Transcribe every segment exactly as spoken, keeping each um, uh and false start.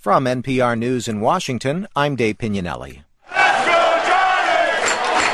From N P R News in Washington, I'm Dave Pignanelli. Let's go, Giants!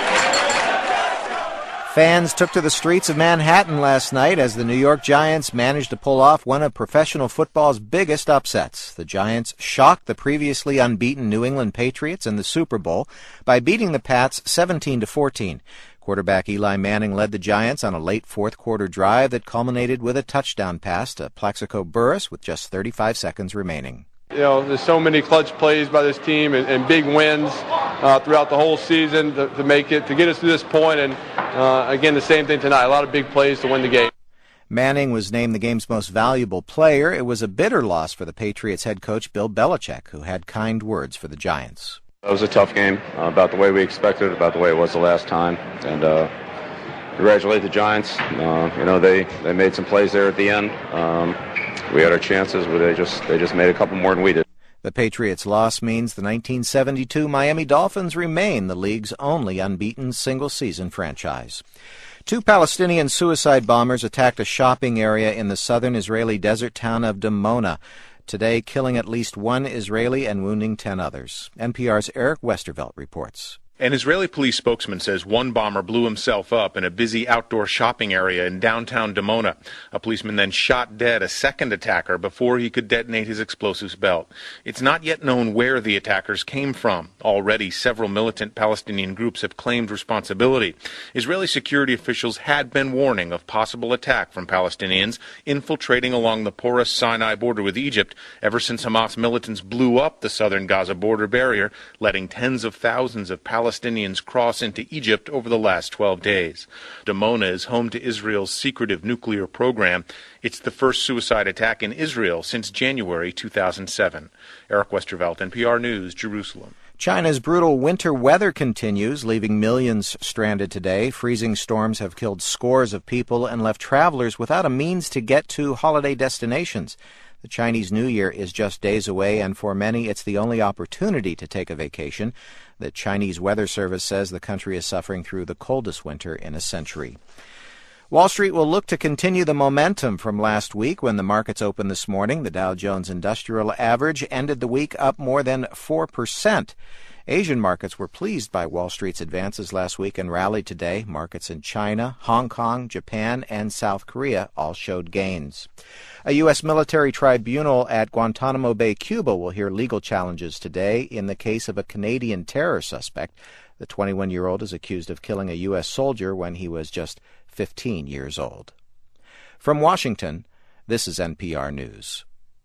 Fans took to the streets of Manhattan last night as the New York Giants managed to pull off one of professional football's biggest upsets. The Giants shocked the previously unbeaten New England Patriots in the Super Bowl by beating the Pats seventeen to fourteen. Quarterback Eli Manning led the Giants on a late fourth-quarter drive that culminated with a touchdown pass to Plaxico Burress with just thirty-five seconds remaining. You know, there's so many clutch plays by this team and, and big wins uh, throughout the whole season to, to make it, to get us to this point. And, uh, again, the same thing tonight. A lot of big plays to win the game. Manning was named the game's most valuable player. It was a bitter loss for the Patriots head coach Bill Belichick, who had kind words for the Giants. It was a tough game, uh, about the way we expected, about the way it was the last time. And uh, congratulate the Giants. Uh, you know, they, they made some plays there at the end. Um, We had our chances, but they just they just made a couple more than we did. The Patriots' loss means the nineteen seventy-two Miami Dolphins remain the league's only unbeaten single-season franchise. Two Palestinian suicide bombers attacked a shopping area in the southern Israeli desert town of Dimona today, killing at least one Israeli and wounding ten others. N P R's Eric Westervelt reports. An Israeli police spokesman says one bomber blew himself up in a busy outdoor shopping area in downtown Dimona. A policeman then shot dead a second attacker before he could detonate his explosives belt. It's not yet known where the attackers came from. Already, several militant Palestinian groups have claimed responsibility. Israeli security officials had been warning of possible attack from Palestinians infiltrating along the porous Sinai border with Egypt ever since Hamas militants blew up the southern Gaza border barrier, letting tens of thousands of Palestinians Palestinians cross into Egypt over the last twelve days. Dimona is home to Israel's secretive nuclear program. It's the first suicide attack in Israel since January two thousand seven. Eric Westervelt, N P R News, Jerusalem. China's brutal winter weather continues, leaving millions stranded today. Freezing storms have killed scores of people and left travelers without a means to get to holiday destinations. The Chinese New Year is just days away, and for many, it's the only opportunity to take a vacation. The Chinese Weather Service says the country is suffering through the coldest winter in a century. Wall Street will look to continue the momentum from last week when the markets opened this morning. The Dow Jones Industrial Average ended the week up more than four percent. Asian markets were pleased by Wall Street's advances last week and rallied today. Markets in China, Hong Kong, Japan, and South Korea all showed gains. A U S military tribunal at Guantanamo Bay, Cuba, will hear legal challenges today in the case of a Canadian terror suspect. The twenty-one-year-old is accused of killing a U S soldier when he was just fifteen years old. From Washington, this is N P R News.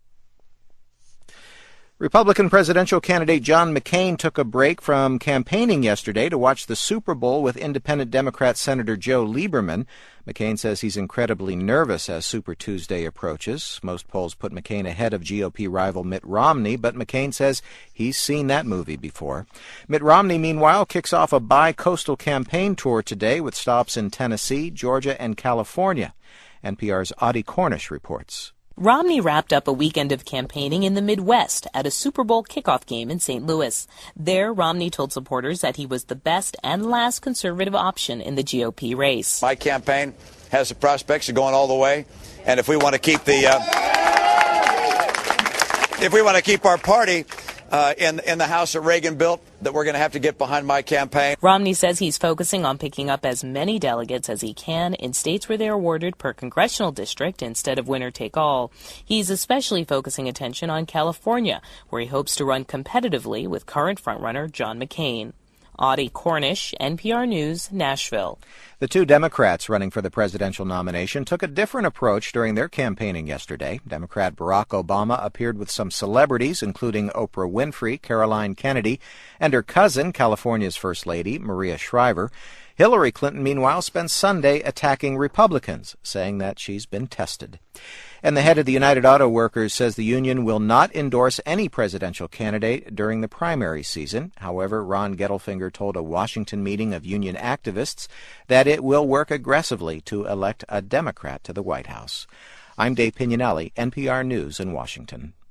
Republican presidential candidate John McCain took a break from campaigning yesterday to watch the Super Bowl with independent Democrat Senator Joe Lieberman. McCain says he's incredibly nervous as Super Tuesday approaches. Most polls put McCain ahead of G O P rival Mitt Romney, but McCain says he's seen that movie before. Mitt Romney, meanwhile, kicks off a bi-coastal campaign tour today with stops in Tennessee, Georgia, and California. N P R's Audie Cornish reports. Romney wrapped up a weekend of campaigning in the Midwest at a Super Bowl kickoff game in Saint Louis. There, Romney told supporters that he was the best and last conservative option in the G O P race. My campaign has the prospects of going all the way, and if we want to keep the, uh, if we want to keep our party uh, in in the house that Reagan built, that we're going to have to get behind my campaign. Romney says he's focusing on picking up as many delegates as he can in states where they are awarded per congressional district instead of winner-take-all. He's especially focusing attention on California, where he hopes to run competitively with current frontrunner John McCain. Audie Cornish, N P R News, Nashville. The two Democrats running for the presidential nomination took a different approach during their campaigning yesterday. Democrat Barack Obama appeared with some celebrities, including Oprah Winfrey, Caroline Kennedy, and her cousin, California's First Lady, Maria Shriver. Hillary Clinton, meanwhile, spent Sunday attacking Republicans, saying that she's been tested. And the head of the United Auto Workers says the union will not endorse any presidential candidate during the primary season. However, Ron Gettelfinger told a Washington meeting of union activists that it will work aggressively to elect a Democrat to the White House. I'm Dave Pignanelli, N P R News in Washington.